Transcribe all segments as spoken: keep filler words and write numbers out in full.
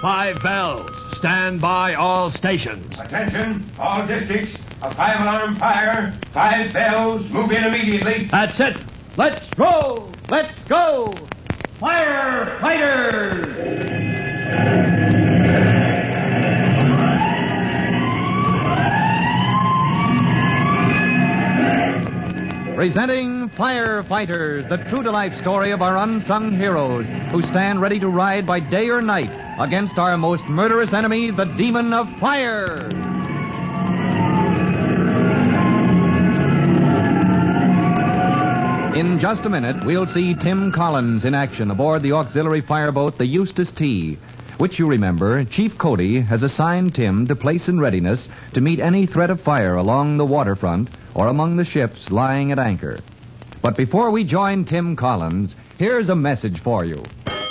five bells. Stand by all stations. Attention, all districts. A five-alarm fire. Five bells. Move in immediately. That's it. Let's roll. Let's go. Firefighters! Presenting Firefighters, the true-to-life story of our unsung heroes who stand ready to ride by day or night against our most murderous enemy, the demon of fire. In just a minute, we'll see Tim Collins in action aboard the auxiliary fireboat, the Eustace T., which, you remember, Chief Cody has assigned Tim to place in readiness to meet any threat of fire along the waterfront or among the ships lying at anchor. But before we join Tim Collins, here's a message for you.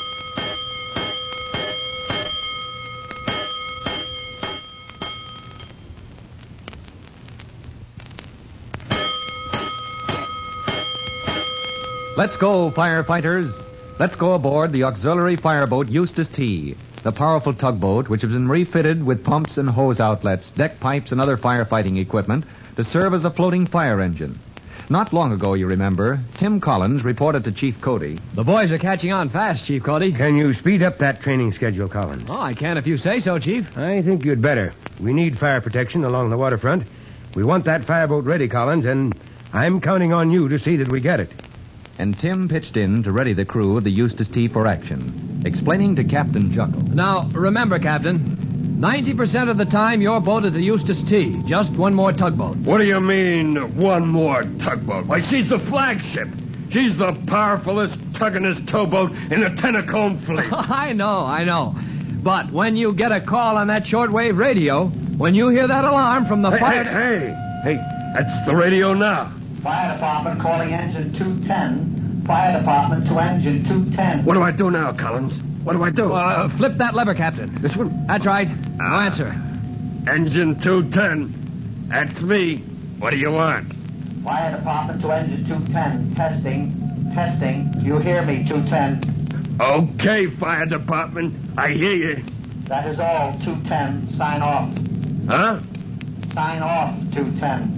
Let's go, firefighters. Let's go aboard the auxiliary fireboat Eustace T., the powerful tugboat which has been refitted with pumps and hose outlets, deck pipes, and other firefighting equipment to serve as a floating fire engine. Not long ago, you remember, Tim Collins reported to Chief Cody. The boys are catching on fast, Chief Cody. Can you speed up that training schedule, Collins? Oh, I can if you say so, Chief. I think you'd better. We need fire protection along the waterfront. We want that fireboat ready, Collins, and I'm counting on you to see that we get it. And Tim pitched in to ready the crew of the Eustace T for action, explaining to Captain Juckle. Now, remember, Captain, ninety percent of the time your boat is a Eustace T, just one more tugboat. What do you mean, one more tugboat? Why, she's the flagship. She's the powerfulest tugginest towboat in the Tentacombe fleet. I know, I know. But when you get a call on that shortwave radio, when you hear that alarm from the hey, fire... Hey, hey, hey, that's the radio now. Fire department calling engine two ten. Fire department to engine two ten. What do I do now, Collins? What do I do? Uh, flip that lever, Captain. This one? That's right. Ah. Now answer. Engine two ten. That's me. What do you want? Fire department to engine two ten. Testing. Testing. You hear me, two ten? Okay, fire department. I hear you. That is all, two ten. Sign off. Huh? Sign off, two ten.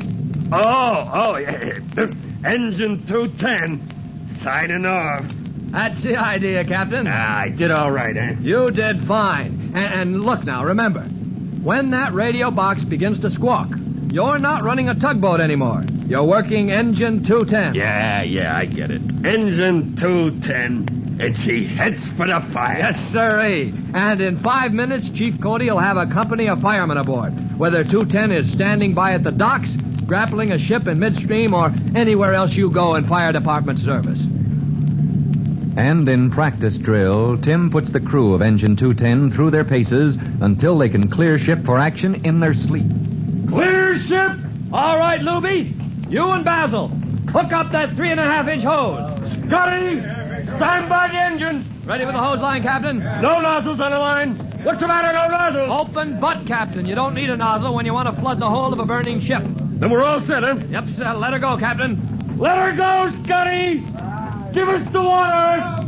Oh, oh, yeah. Engine two ten. Signing off. That's the idea, Captain. Ah, I did all right, eh? You did fine. And, and look now, remember, when that radio box begins to squawk, you're not running a tugboat anymore. You're working engine two ten. Yeah, yeah, I get it. Engine two ten, and she heads for the fire. Yes, sirree. And in five minutes, Chief Cody will have a company of firemen aboard, whether two ten is standing by at the docks, grappling a ship in midstream, or anywhere else you go in fire department service. And in practice drill, Tim puts the crew of Engine two ten through their paces until they can clear ship for action in their sleep. Clear ship! All right, Luby. You and Basil, hook up that three and a half inch hose. Scotty, stand by the engines. Ready with the hose line, Captain? No nozzles on the line. What's the matter, no nozzles? Open butt, Captain. You don't need a nozzle when you want to flood the hull of a burning ship. Then we're all set, huh? Yep, sir. Let her go, Captain. Let her go, Scotty! Give us the water!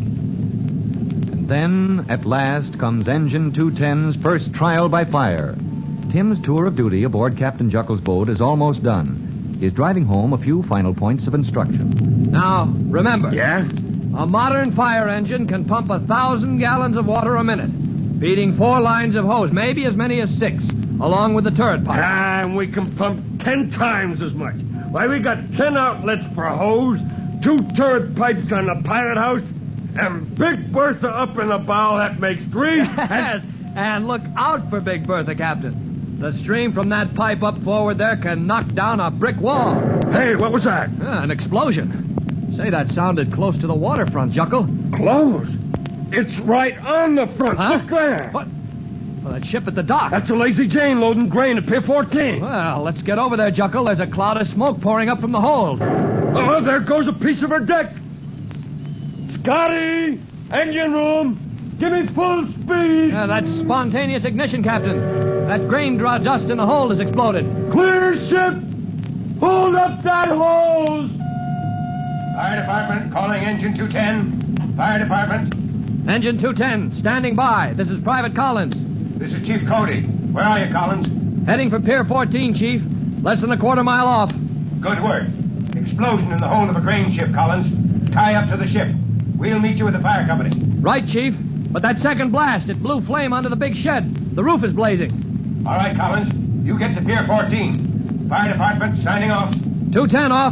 And then, at last, comes Engine two ten's first trial by fire. Tim's tour of duty aboard Captain Juckle's boat is almost done. He's driving home a few final points of instruction. Now, remember. Yeah? A modern fire engine can pump a thousand gallons of water a minute, feeding four lines of hose, maybe as many as six, along with the turret pipe. Ah, and we can pump ten times as much. Why, we got ten outlets for hose, two turret pipes on the pilot house, and Big Bertha up in the bow. That makes three. Yes, and look out for Big Bertha, Captain. The stream from that pipe up forward there can knock down a brick wall. Hey, what was that? Yeah, an explosion. Say, that sounded close to the waterfront, Juckle. Close. It's right on the front. Huh? Look there. What? Well, that ship at the dock. That's a Lazy Jane loading grain at Pier fourteen. Well, let's get over there, Juckle. There's a cloud of smoke pouring up from the hold. Oh, there goes a piece of her deck. Scotty, engine room. Give me full speed. Yeah, that's spontaneous ignition, Captain. That grain draw dust in the hold has exploded. Clear ship. Hold up that hose. Fire department calling engine two ten. Fire department. Engine two ten, standing by. This is Private Collins. This is Chief Cody. Where are you, Collins? Heading for Pier fourteen, Chief. Less than a quarter mile off. Good work. Explosion in the hold of a grain ship, Collins. Tie up to the ship. We'll meet you at the fire company. Right, Chief. But that second blast, it blew flame onto the big shed. The roof is blazing. All right, Collins. You get to Pier fourteen. Fire department signing off. two ten off.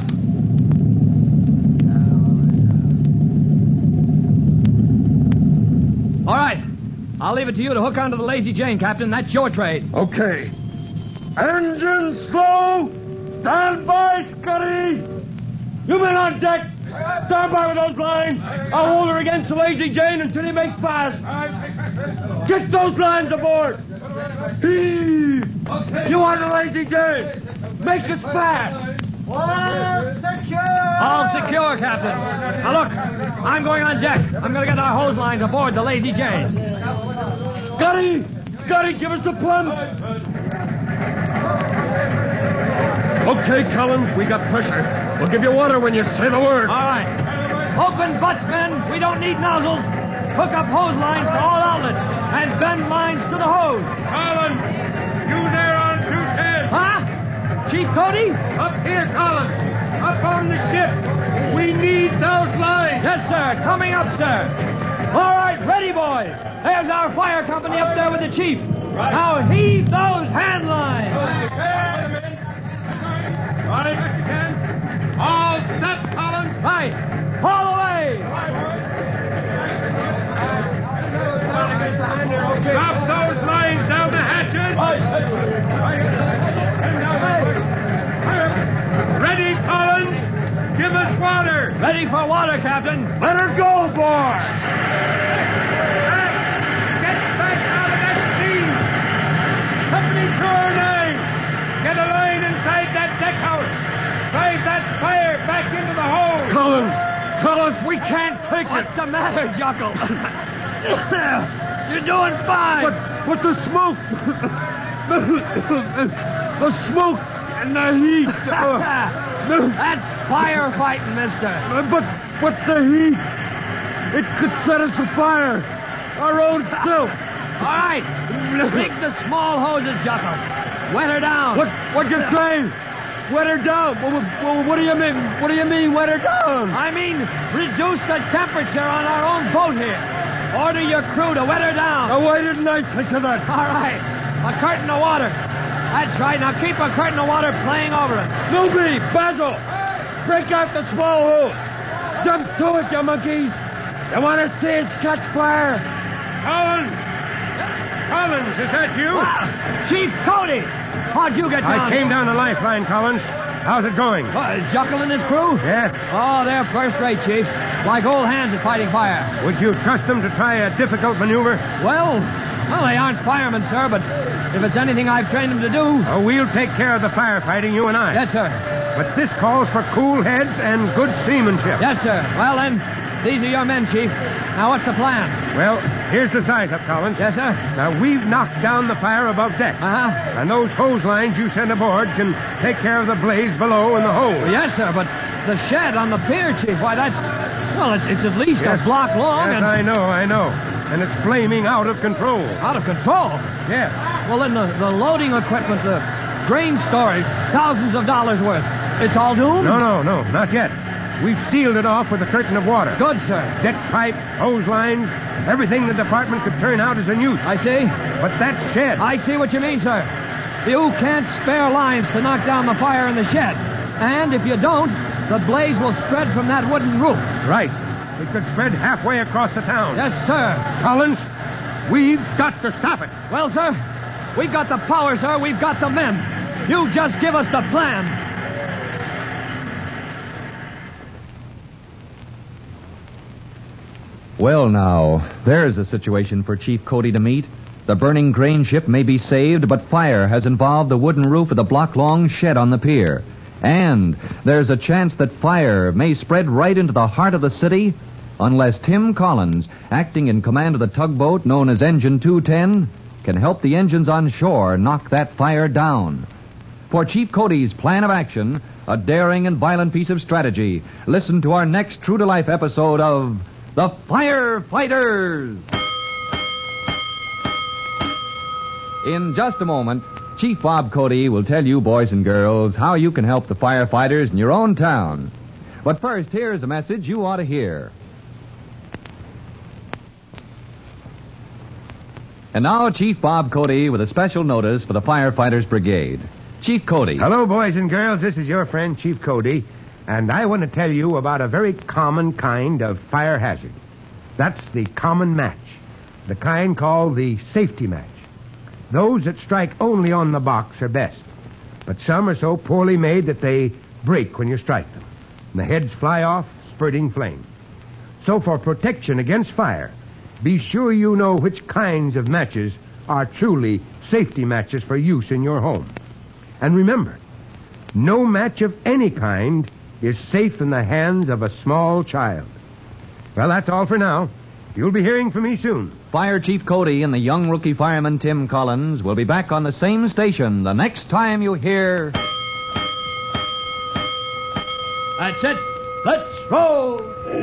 All right. I'll leave it to you to hook onto the Lazy Jane, Captain. That's your trade. Okay. Engine slow. Stand by, Scotty. You men on deck. Stand by with those lines. I'll hold her against the Lazy Jane until he makes fast. Get those lines aboard. Heave. Okay. You on the Lazy Jane. Make it fast. Water secure. All secure, Captain. Now, look. I'm going on deck. I'm going to get our hose lines aboard the Lazy Jane. Scotty. Scotty, give us the plunge. Okay, Collins, we got pressure. We'll give you water when you say the word. All right. Open butts, men. We don't need nozzles. Hook up hose lines to all outlets and bend lines to the hose. Collins, you there on two ten. Huh? Chief Cody? Up here, Collins. Up on the ship. We need those lines. Yes, sir. Coming up, sir. All right, ready, boys. There's our fire company up there with the chief. Right. Now heave those hand lines. Right again. All set, Collins. Right. Haul away. Drop those lines down the hatches. Ready, Collins. Give us water. Ready for water, Captain. Let her go, boy. Get back out of that steam. Company to her name. Get a line inside that deck house. Drive that fire back into the hold. Collins, Collins, we can't take What's it. What's the matter, Juckle? You're doing fine. But, but the smoke. the smoke and the heat. That's firefighting, mister. But, but the heat. It could set us afire. Our own self. All right. Rig the small hoses, Juckle. Wet her down. What, what'd you say? Wet her down? Well, well, what do you mean? What do you mean, wet her down? I mean, reduce the temperature on our own boat here. Order your crew to wet her down. Now, why didn't I think of that? All right. A curtain of water. That's right. Now keep a curtain of water playing over it. Newby, Basil, break out the small hose. Jump to it, you monkeys. You want to see us catch fire? Collins! Collins, is that you? Wow. Chief Cody! How'd you get down? I came down the lifeline, Collins. How's it going? Uh, Juckle and his crew? Yes. Oh, they're first rate, Chief. Like old hands at fighting fire. Would you trust them to try a difficult maneuver? Well, well, they aren't firemen, sir, but if it's anything I've trained them to do... Oh, we'll take care of the firefighting, you and I. Yes, sir. But this calls for cool heads and good seamanship. Yes, sir. Well, then, these are your men, Chief. Now, what's the plan? Well, here's the size-up, Collins. Yes, sir. Now, we've knocked down the fire above deck. Uh-huh. And those hose lines you send aboard can take care of the blaze below in the hold. Well, yes, sir, but the shed on the pier, Chief, why, that's... Well, it's, it's at least yes. a block long Yes, and... I know, I know. And it's flaming out of control. Out of control? Yes. Well, then the, the loading equipment, the grain storage, thousands of dollars worth. It's all doomed? No, no, no, not yet. We've sealed it off with a curtain of water. Good, sir. Deck pipe, hose lines, everything the department could turn out is in use. I see. But that shed... I see what you mean, sir. You can't spare lines to knock down the fire in the shed. And if you don't, the blaze will spread from that wooden roof. Right. It could spread halfway across the town. Yes, sir. Collins, we've got to stop it. Well, sir, we've got the power, sir. We've got the men. You just give us the plan. Well, now, there's a situation for Chief Cody to meet. The burning grain ship may be saved, but fire has involved the wooden roof of the block-long shed on the pier. And there's a chance that fire may spread right into the heart of the city unless Tim Collins, acting in command of the tugboat known as Engine two ten, can help the engines on shore knock that fire down. For Chief Cody's plan of action, a daring and violent piece of strategy, listen to our next true-to-life episode of the Firefighters. In just a moment, Chief Bob Cody will tell you, boys and girls, how you can help the firefighters in your own town. But first, here's a message you ought to hear. And now, Chief Bob Cody with a special notice for the Firefighters Brigade. Chief Cody. Hello, boys and girls. This is your friend, Chief Cody, and I want to tell you about a very common kind of fire hazard. That's the common match, the kind called the safety match. Those that strike only on the box are best, but some are so poorly made that they break when you strike them, and the heads fly off, spurting flame. So for protection against fire, be sure you know which kinds of matches are truly safety matches for use in your home. And remember, no match of any kind is safe in the hands of a small child. Well, that's all for now. You'll be hearing from me soon. Fire Chief Cody and the young rookie fireman Tim Collins will be back on the same station the next time you hear... That's it. Let's roll.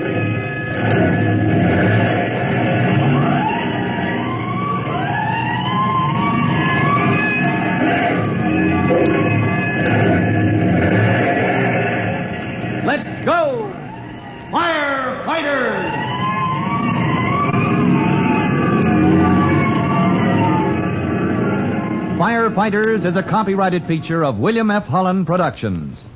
Let's go. Firefighters. Firefighters is a copyrighted feature of William F. Holland Productions.